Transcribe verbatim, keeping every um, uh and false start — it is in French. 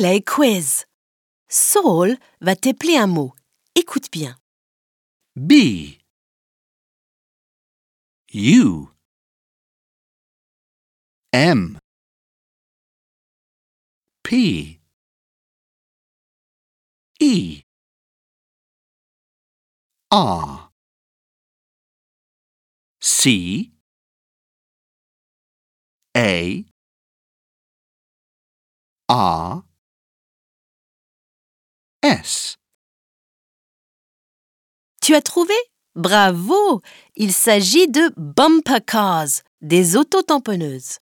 Relay quiz. Saul va t'épeler un mot. Écoute bien. B U M P E R C A R S. Tu as trouvé? Bravo! Il s'agit de bumper cars, des autotamponneuses.